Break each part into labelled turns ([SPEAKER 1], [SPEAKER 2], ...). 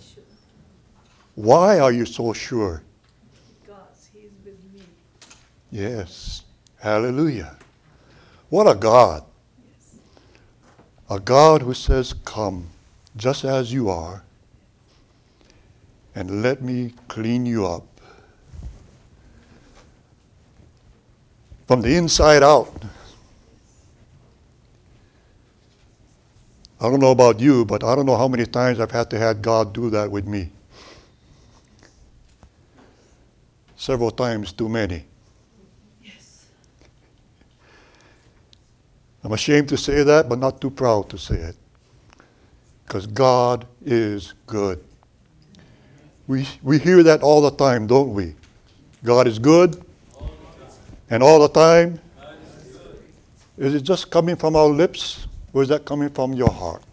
[SPEAKER 1] sure.
[SPEAKER 2] Why are you so sure?
[SPEAKER 1] Because He's with me.
[SPEAKER 2] Yes. Hallelujah. What a God.
[SPEAKER 1] Yes.
[SPEAKER 2] A God who says, come just as you are and let me clean you up. From the inside out. I don't know about you, but I don't know how many times I've had to have God do that with me. Several times too many.
[SPEAKER 1] Yes.
[SPEAKER 2] I'm ashamed to say that, but not too proud to say it. Because God is good. We hear that all the time, don't we? God is good. And all the time. Is it just coming from our lips, or is that coming from your heart?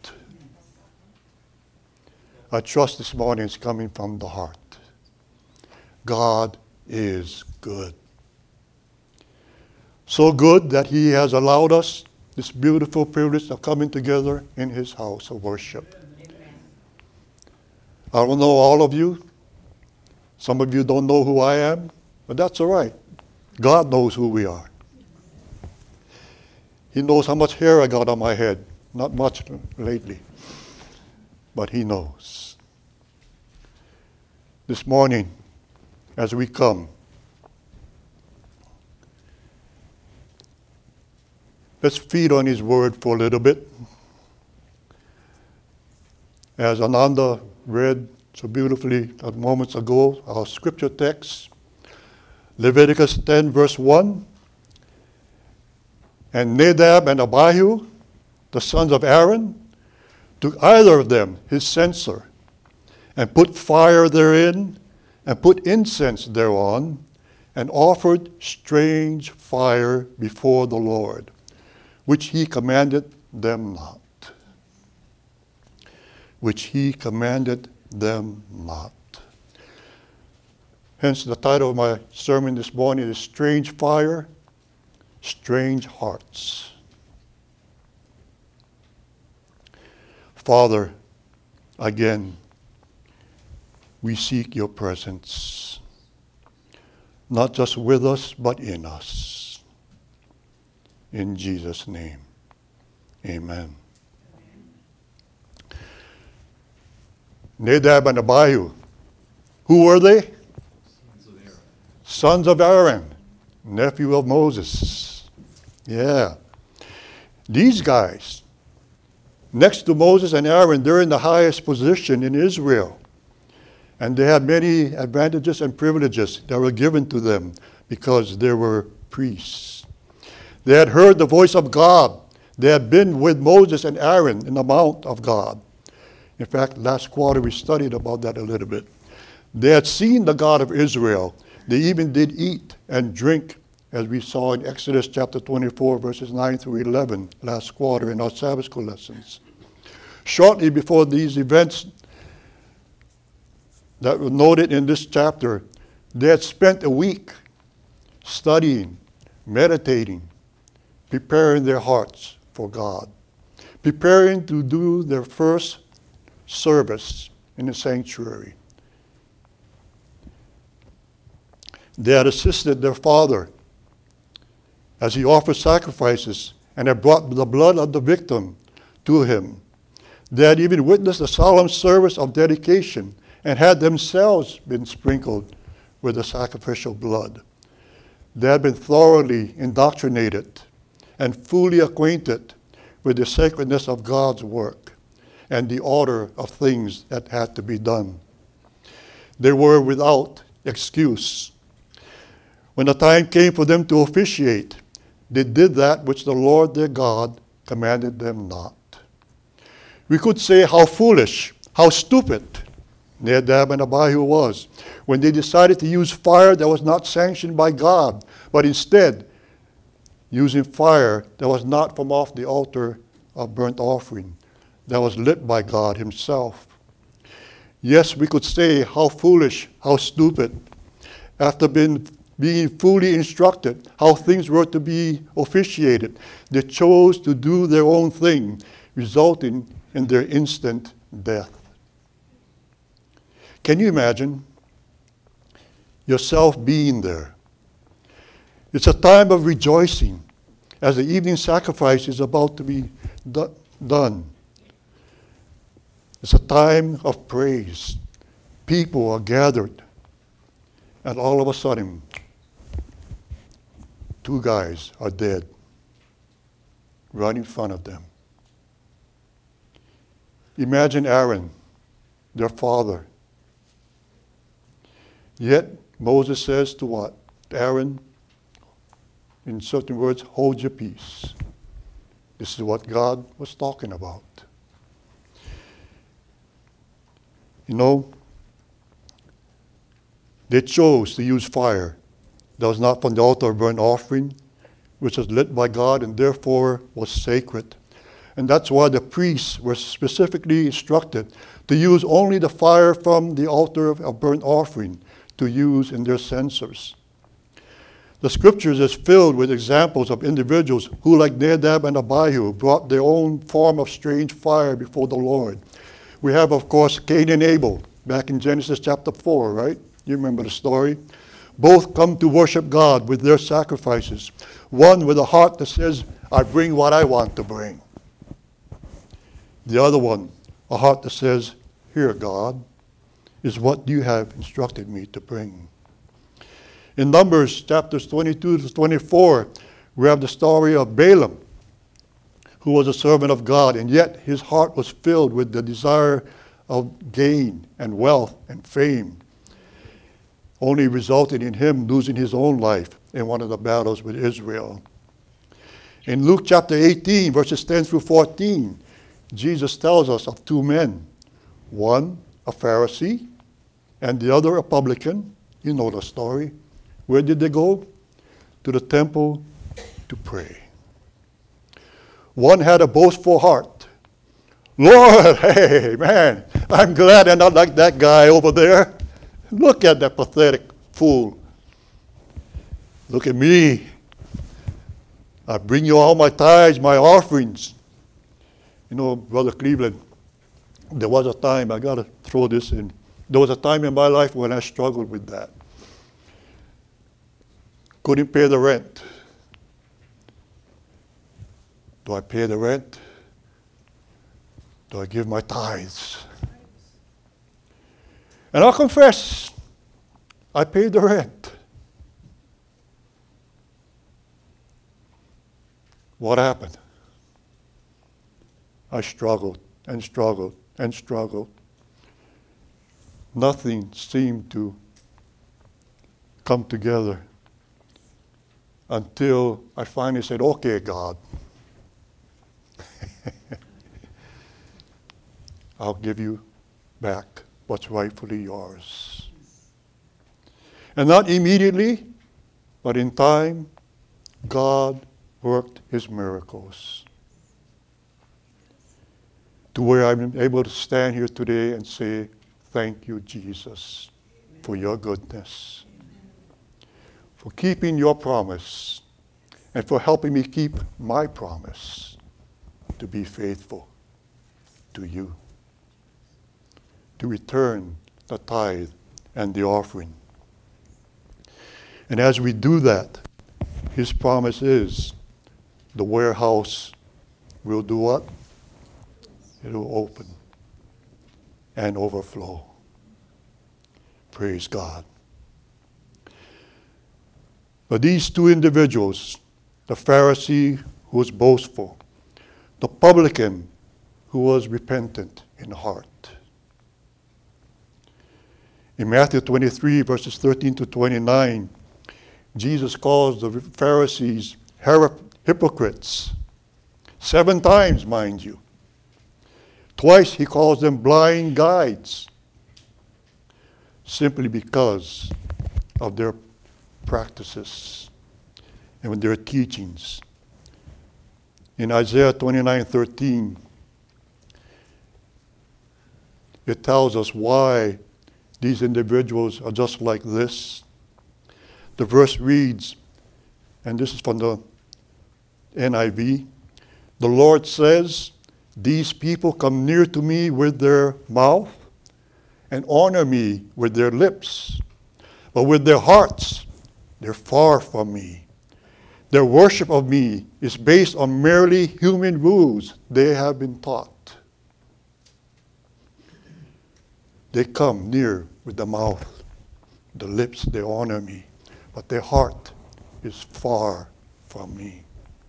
[SPEAKER 2] I trust this morning it's coming from the heart. God is good. So good that He has allowed us this beautiful privilege of coming together in His house of worship.
[SPEAKER 1] Amen.
[SPEAKER 2] I don't know all of you. Some of you don't know who I am, but that's all right. God knows who we are. He knows how much hair I got on my head. Not much lately, but He knows. This morning, as we come, let's feed on His word for a little bit. As Ananda read so beautifully moments ago, our scripture text, Leviticus 10, verse 1. And Nadab and Abihu, the sons of Aaron, took either of them his censer, and put fire therein, and put incense thereon, and offered strange fire before the Lord, which He commanded them not. Which He commanded them not. Hence the title of my sermon this morning is Strange Fire, Strange Hearts. Father, again, we seek Your presence, not just with us, but in us. In Jesus' name, amen. Nadab and Abihu, who were they? Sons of Aaron, nephew of Moses. Yeah. These guys, next to Moses and Aaron, they're in the highest position in Israel. And they had many advantages and privileges that were given to them because they were priests. They had heard the voice of God. They had been with Moses and Aaron in the mount of God. In fact, last quarter we studied about that a little bit. They had seen the God of Israel. They even did eat and drink, as we saw in Exodus chapter 24, verses 9 through 11, last quarter in our Sabbath school lessons. Shortly before these events that were noted in this chapter, they had spent a week studying, meditating, preparing their hearts for God, preparing to do their first service in the sanctuary. They had assisted their father as he offered sacrifices and had brought the blood of the victim to him. They had even witnessed a solemn service of dedication and had themselves been sprinkled with the sacrificial blood. They had been thoroughly indoctrinated and fully acquainted with the sacredness of God's work and the order of things that had to be done. They were without excuse. When the time came for them to officiate, they did that which the Lord their God commanded them not. We could say how foolish, how stupid Nadab and Abihu was when they decided to use fire that was not sanctioned by God, but instead using fire that was not from off the altar of burnt offering, that was lit by God Himself. Yes, we could say how foolish, how stupid, after being fully instructed how things were to be officiated, they chose to do their own thing, resulting in their instant death. Can you imagine yourself being there? It's a time of rejoicing as the evening sacrifice is about to be done. It's a time of praise. People are gathered, and all of a sudden, 2 guys are dead right in front of them. Imagine Aaron, their father. Yet Moses says to what? Aaron, in certain words, hold your peace. This is what God was talking about. You know, they chose to use fire that was not from the altar of burnt offering, which was lit by God and therefore was sacred. And that's why the priests were specifically instructed to use only the fire from the altar of burnt offering to use in their censers. The scriptures is filled with examples of individuals who, like Nadab and Abihu, brought their own form of strange fire before the Lord. We have, of course, Cain and Abel, back in Genesis chapter 4, right? You remember the story. Both come to worship God with their sacrifices. One with a heart that says, I bring what I want to bring. The other one, a heart that says, here, God, is what you have instructed me to bring. In Numbers chapters 22 to 24, we have the story of Balaam, who was a servant of God, and yet his heart was filled with the desire of gain and wealth and fame, only resulted in him losing his own life in one of the battles with Israel. In Luke chapter 18, verses 10 through 14, Jesus tells us of 2 men, one a Pharisee and the other a publican. You know the story. Where did they go? To the temple to pray. One had a boastful heart. Lord, hey, man, I'm glad I'm not like that guy over there. Look at that pathetic fool. Look at me. I bring you all my tithes, my offerings. You know, Brother Cleveland, there was a time, I got to throw this in. There was a time in my life when I struggled with that. Couldn't pay the rent. Do I pay the rent? Do I give my tithes? And I'll confess, I paid the rent. What happened? I struggled and struggled and struggled. Nothing seemed to come together until I finally said, okay, God, I'll give you back what's rightfully yours. And not immediately, but in time, God worked his miracles to where I'm able to stand here today and say, thank you, Jesus, for your goodness, for keeping your promise, and for helping me keep my promise to be faithful to you, to return the tithe and the offering. And as we do that, his promise is the warehouse will do what? It will open and overflow. Praise God. But these 2 individuals, the Pharisee who was boastful, the publican who was repentant in heart. In Matthew 23, verses 13 to 29, Jesus calls the Pharisees hypocrites. 7 times, mind you. Twice he calls them blind guides, simply because of their practices and their teachings. In Isaiah 29:13, it tells us why these individuals are just like this. The verse reads, and this is from the NIV, the Lord says, these people come near to me with their mouth and honor me with their lips, but with their hearts, they're far from me. Their worship of me is based on merely human rules they have been taught. They come near with the mouth, the lips, they honor me, but their heart is far from me.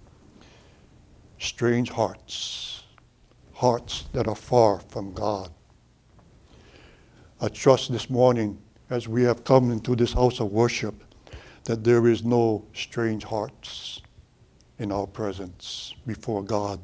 [SPEAKER 2] Strange hearts, hearts that are far from God. I trust this morning, as we have come into this house of worship, that there is no strange hearts in our presence before God.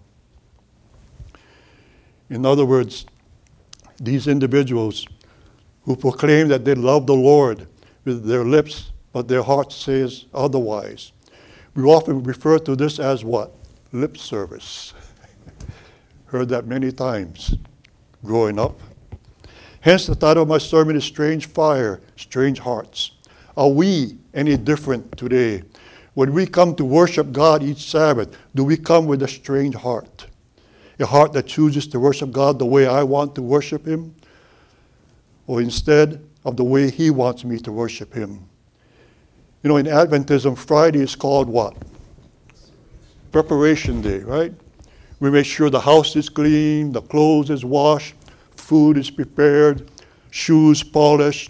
[SPEAKER 2] In other words, these individuals who proclaim that they love the Lord with their lips, but their heart says otherwise. We often refer to this as what? Lip service. Heard that many times growing up. Hence the title of my sermon is Strange Fire, Strange Hearts. Are we any different today? When we come to worship God each Sabbath, do we come with a strange heart? A heart that chooses to worship God the way I want to worship Him? Or instead of the way He wants me to worship Him? You know, in Adventism, Friday is called what? Preparation Day, right? We make sure the house is clean, the clothes is washed, food is prepared, shoes polished.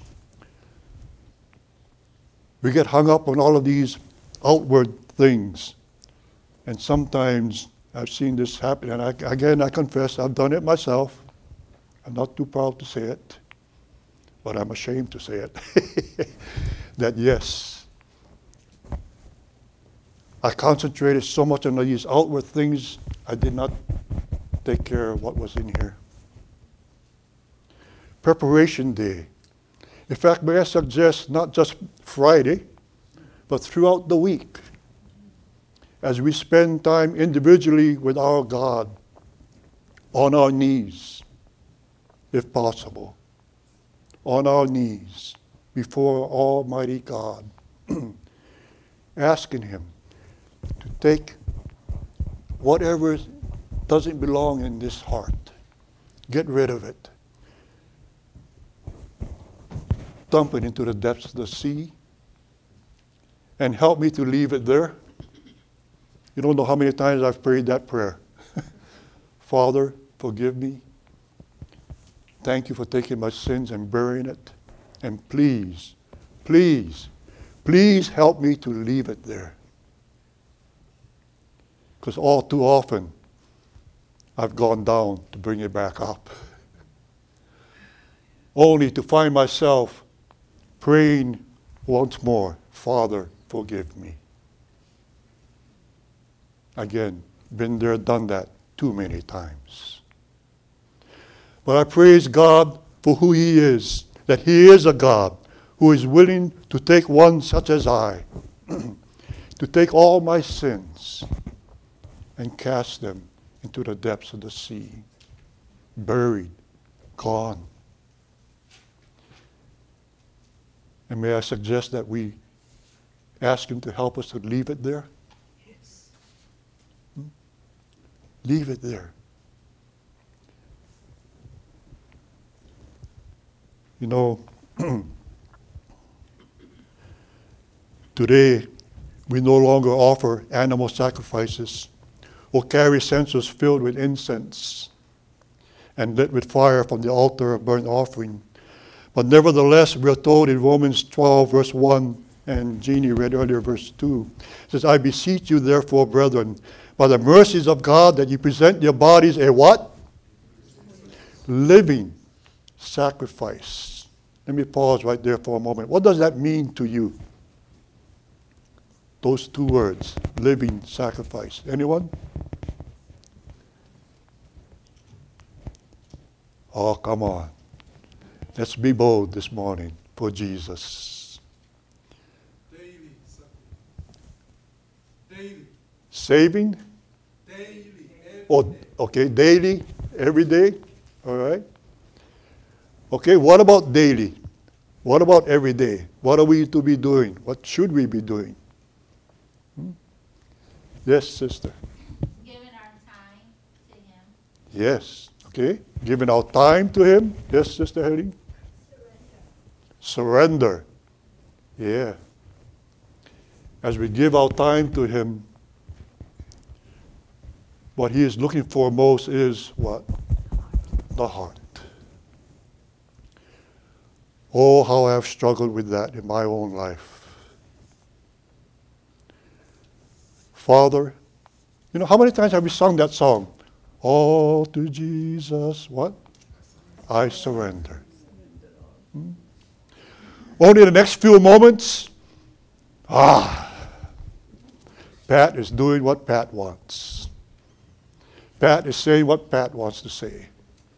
[SPEAKER 2] We get hung up on all of these outward things. And sometimes I've seen this happen, and I confess, I've done it myself. I'm not too proud to say it, but I'm ashamed to say it. That yes, I concentrated so much on these outward things, I did not take care of what was in here. Preparation Day. In fact, may I suggest not just Friday, but throughout the week, as we spend time individually with our God, on our knees, if possible, on our knees before Almighty God, asking Him to take whatever doesn't belong in this heart, get rid of it, dump it into the depths of the sea, and help me to leave it there. You don't know how many times I've prayed that prayer. Father, forgive me. Thank you for taking my sins and burying it. And please, please, please help me to leave it there. Because all too often, I've gone down to bring it back up. Only to find myself praying once more, Father, forgive me. Again, been there, done that too many times. But I praise God for who He is, that He is a God who is willing to take one such as I, to take all my sins and cast them into the depths of the sea, buried, gone. And may I suggest that we ask Him to help us to leave it there?
[SPEAKER 1] Yes.
[SPEAKER 2] Leave it there. You know, today we no longer offer animal sacrifices or carry censers filled with incense and lit with fire from the altar of burnt offering. But nevertheless, we're told in Romans 12, verse 1, and Jeannie read earlier verse 2, it says, I beseech you therefore, brethren, by the mercies of God, that you present your bodies a what? Living sacrifice. Let me pause right there for a moment. What does that mean to you? Those two words, living sacrifice. Anyone? Oh, come on. Let's be bold this morning for Jesus.
[SPEAKER 3] Daily. Daily.
[SPEAKER 2] Saving?
[SPEAKER 3] Daily.
[SPEAKER 2] Oh, okay, daily, every day. All right. Okay, what about daily? What about every day? What are we to be doing? What should we be doing? Yes, sister.
[SPEAKER 4] Giving our time to Him.
[SPEAKER 2] Yes. Okay. Giving our time to Him. Yes, Sister Helen. Surrender. Yeah. As we give our time to Him, what He is looking for most is what? The heart. Oh, how I have struggled with that in my own life. Father, you know, how many times have we sung that song? All to Jesus, what? I surrender. Only the next few moments, Pat is doing what Pat wants. Pat is saying what Pat wants to say.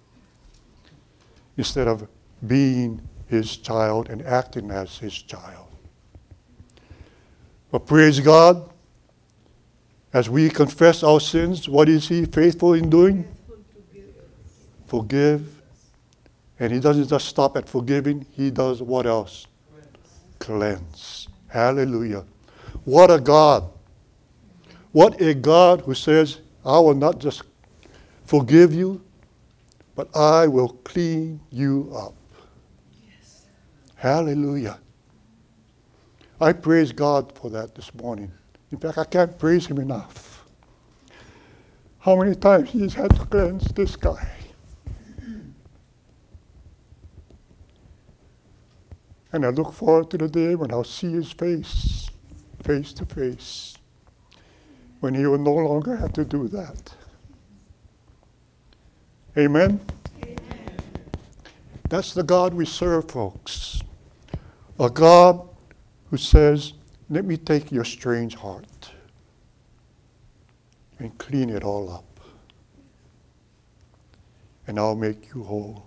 [SPEAKER 2] Instead of being His child and acting as His child. But praise God, as we confess our sins, what is He faithful in doing? Forgive. And He doesn't just stop at forgiving, He does what else? Cleanse. Hallelujah. What a God. What a God who says, I will not just forgive you, but I will clean you up.
[SPEAKER 1] Yes.
[SPEAKER 2] Hallelujah. I praise God for that this morning. In fact, I can't praise Him enough. How many times He's had to cleanse this guy. And I look forward to the day when I'll see His face to face, when He will no longer have to do that. Amen?
[SPEAKER 1] Amen.
[SPEAKER 2] That's the God we serve, folks. A God who says, let me take your strange heart and clean it all up. And I'll make you whole.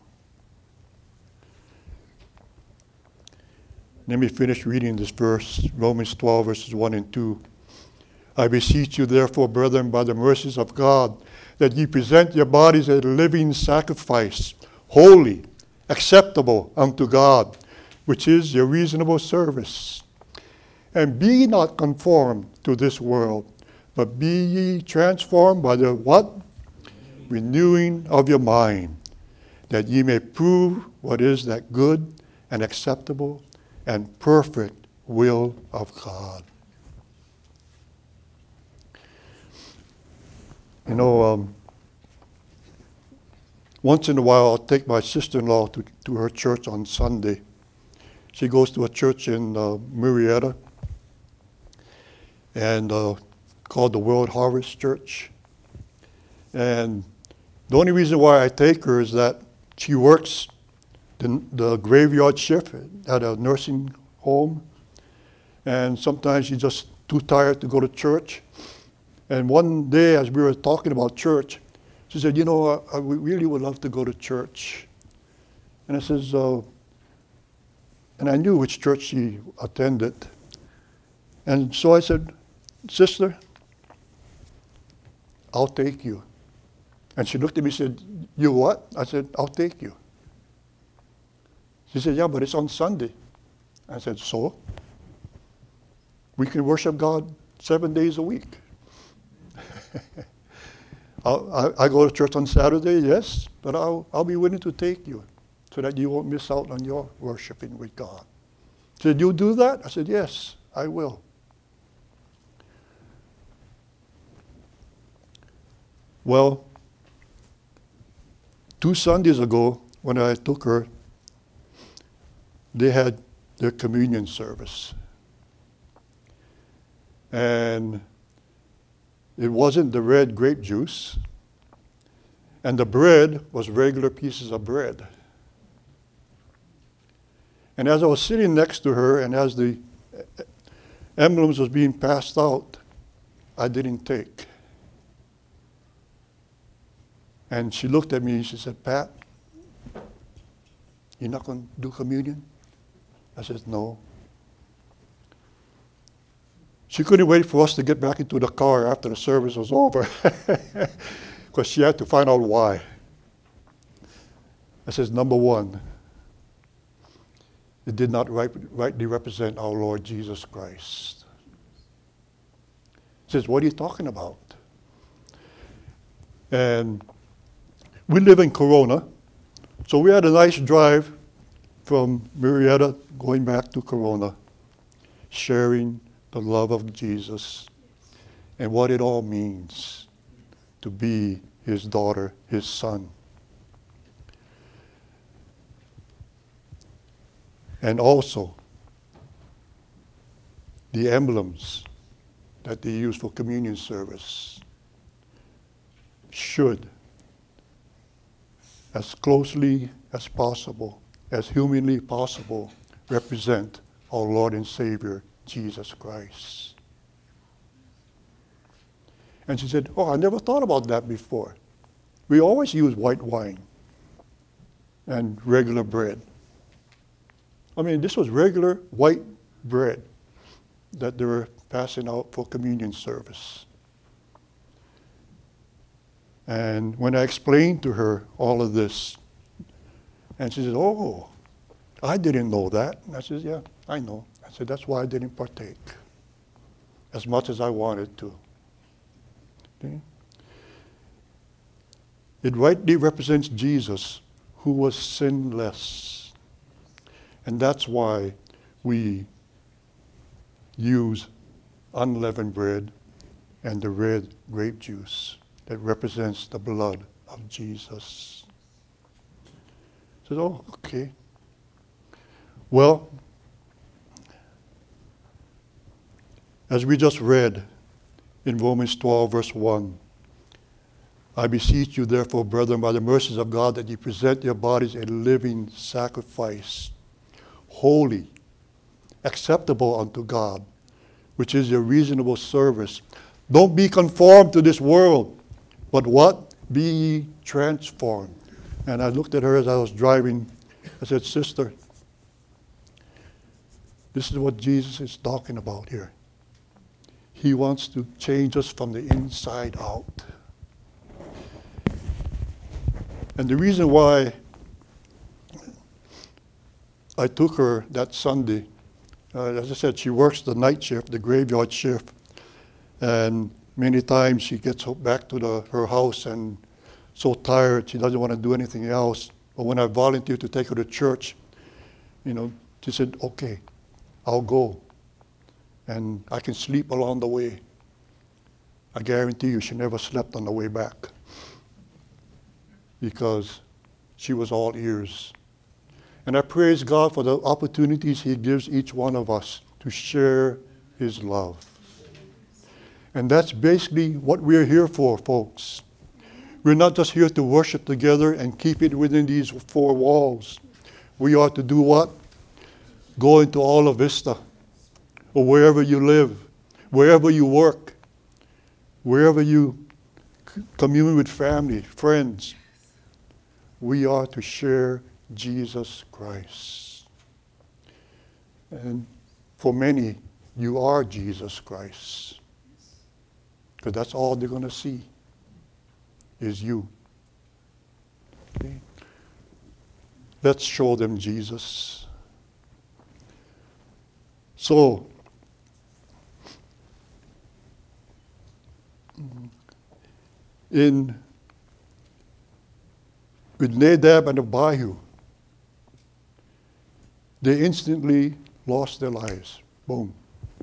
[SPEAKER 2] Let me finish reading this verse, Romans 12, verses 1 and 2. I beseech you, therefore, brethren, by the mercies of God, that ye present your bodies a living sacrifice, holy, acceptable unto God, which is your reasonable service. And be not conformed to this world, but be ye transformed by the what? Renewing of your mind, that ye may prove what is that good and acceptable and perfect will of God. You know, once in a while I'll take my sister-in-law to her church on Sunday. She goes to a church in Marietta, and called the World Harvest Church. And the only reason why I take her is that she works the graveyard shift at a nursing home, and sometimes she's just too tired to go to church. And one day, as we were talking about church, she said, you know, I really would love to go to church. And I says, and I knew which church she attended. And so I said, sister, I'll take you. And she looked at me and said, you what? I said, I'll take you. She said, yeah, but it's on Sunday. I said, so? We can worship God 7 days a week. I go to church on Saturday, yes, but I'll be willing to take you so that you won't miss out on your worshiping with God. She said, you'll do that? I said, yes, I will. Well, 2 Sundays ago, when I took her, they had their communion service. And it wasn't the red grape juice, and the bread was regular pieces of bread. And as I was sitting next to her, and as the emblems was being passed out, I didn't take. And she looked at me and she said, Pat, you're not going to do communion? I said, no. She couldn't wait for us to get back into the car after the service was over, because she had to find out why. I said, number one, it did not rightly represent our Lord Jesus Christ. She says, what are you talking about? And we live in Corona, so we had a nice drive from Marietta going back to Corona, sharing the love of Jesus and what it all means to be his daughter, his son. And also the emblems that they use for communion service should, as closely as possible, as humanly possible, represent our Lord and Savior, Jesus Christ. And she said, oh, I never thought about that before. We always use white wine and regular bread. I mean, this was regular white bread that they were passing out for communion service. And when I explained to her all of this, and she said, oh, I didn't know that. And I said, yeah, I know. I said, that's why I didn't partake as much as I wanted to. Okay? It rightly represents Jesus, who was sinless. And that's why we use unleavened bread and the red grape juice that represents the blood of Jesus. I said, oh, okay. Well, as we just read in Romans 12, verse 1, I beseech you, therefore, brethren, by the mercies of God, that ye present your bodies a living sacrifice, holy, acceptable unto God, which is your reasonable service. Don't be conformed to this world, but what? Be ye transformed. And I looked at her as I was driving. I said, sister, this is what Jesus is talking about here. He wants to change us from the inside out. And the reason why I took her that Sunday, as I said, she works the night shift, the graveyard shift, and many times she gets back to her house and so tired she doesn't want to do anything else. But when I volunteered to take her to church, she said, okay, I'll go. And I can sleep along the way. I guarantee you she never slept on the way back because she was all ears. And I praise God for the opportunities he gives each one of us to share his love. And that's basically what we're here for, folks. We're not just here to worship together and keep it within these four walls. We are to do what? Go into Isla Vista, or wherever you live, wherever you work, wherever you commune with family, friends. We are to share Jesus Christ. And for many, you are Jesus Christ. Because that's all they're going to see is you. Okay? Let's show them Jesus. So, with Nadab and Abihu, they instantly lost their lives. Boom.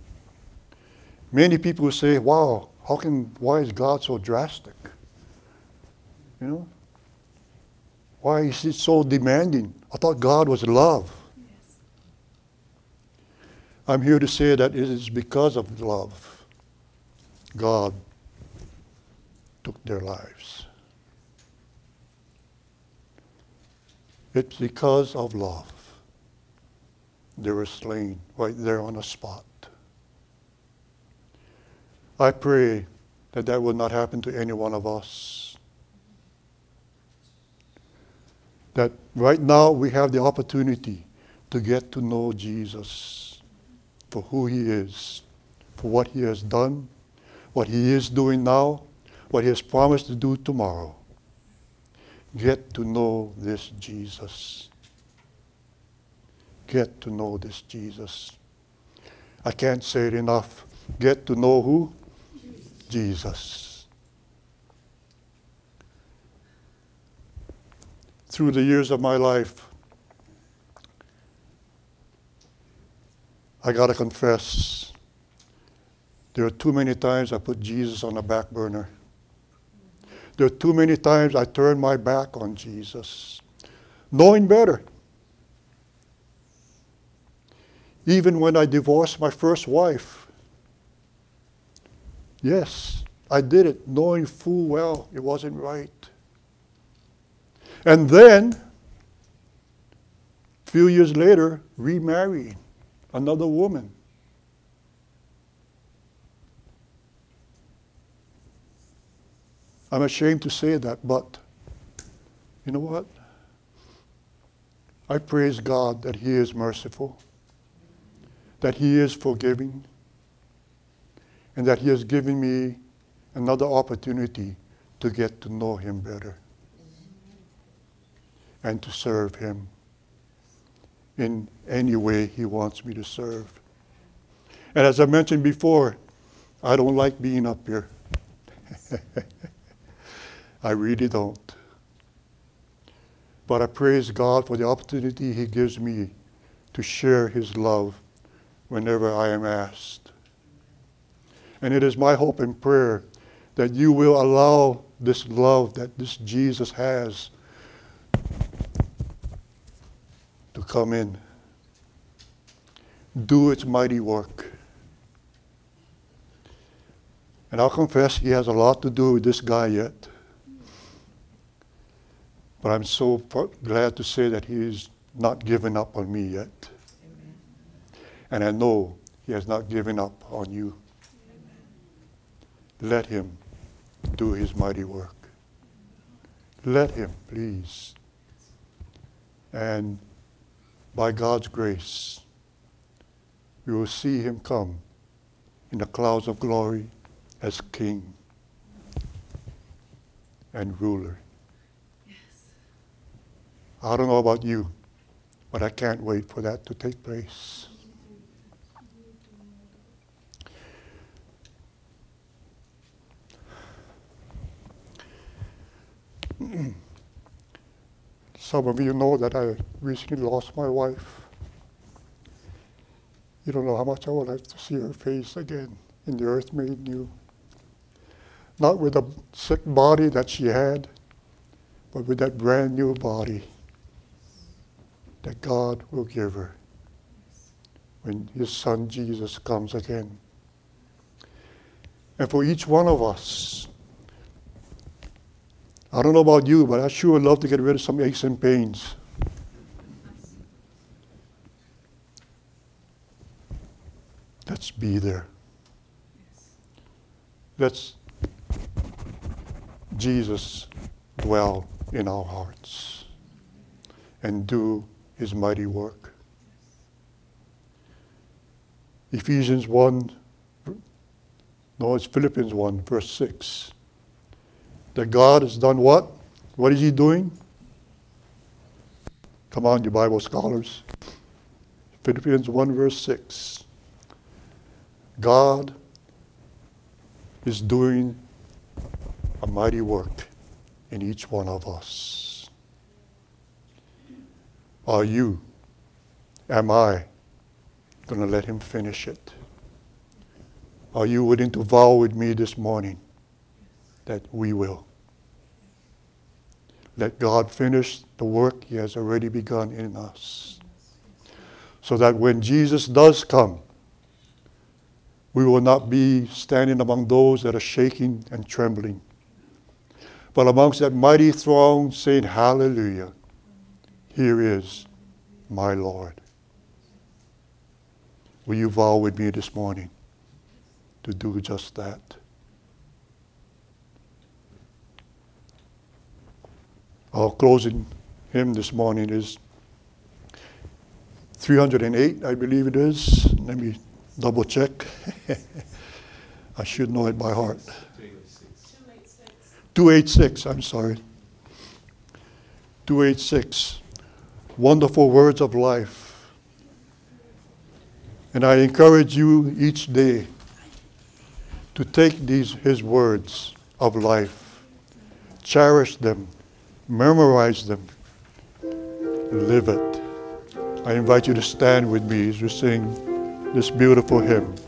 [SPEAKER 2] Many people say, wow, why is God so drastic? Why is he so demanding? I thought God was love.
[SPEAKER 1] Yes.
[SPEAKER 2] I'm here to say that it is because of love God took their lives. It's because of love they were slain right there on the spot. I pray that will not happen to any one of us. That right now we have the opportunity to get to know Jesus for who he is, for what he has done, what he is doing now, what he has promised to do tomorrow. Get to know this Jesus. Get to know this Jesus. I can't say it enough. Get to know who? Jesus. Through the years of my life, I got to confess, there are too many times I put Jesus on the back burner. There are too many times I turned my back on Jesus, knowing better. Even when I divorced my first wife, yes, I did it knowing full well it wasn't right. And then, a few years later, remarried another woman. I'm ashamed to say that, but you know what? I praise God that He is merciful, that He is forgiving, and that He has given me another opportunity to get to know Him better and to serve Him in any way He wants me to serve. And as I mentioned before, I don't like being up here. I really don't. But I praise God for the opportunity He gives me to share His love whenever I am asked. And it is my hope and prayer that you will allow this love that this Jesus has to come in, do its mighty work. And I'll confess, He has a lot to do with this guy yet. But I'm so glad to say that He's not given up on me yet.
[SPEAKER 1] Amen.
[SPEAKER 2] And I know He has not given up on you.
[SPEAKER 1] Amen.
[SPEAKER 2] Let Him do His mighty work. Let Him, please. And by God's grace, we will see Him come in the clouds of glory as King and ruler. I don't know about you, but I can't wait for that to take place. Some of you know that I recently lost my wife. You don't know how much I would like to see her face again in the earth made new. Not with a sick body that she had, but with that brand new body that God will give her when His Son Jesus comes again. And for each one of us, I don't know about you, but I sure would love to get rid of some aches and pains. Let's be there. Let's Jesus dwell in our hearts and do His mighty work. Philippians 1, verse 6. That God has done what? What is He doing? Come on, you Bible scholars. Philippians 1, verse 6. God is doing a mighty work in each one of us. Are you, am I, going to let Him finish it? Are you willing to vow with me this morning that we will? Let God finish the work He has already begun in us. So that when Jesus does come, we will not be standing among those that are shaking and trembling, but amongst that mighty throng saying, hallelujah, here is my Lord. Will you vow with me this morning to do just that? Our closing hymn this morning is 308, I believe it is. Let me double check. I should know it by heart. 286, I'm sorry. 286. Wonderful words of life. And I encourage you each day to take His words of life, cherish them, memorize them, live it. I invite you to stand with me as we sing this beautiful hymn.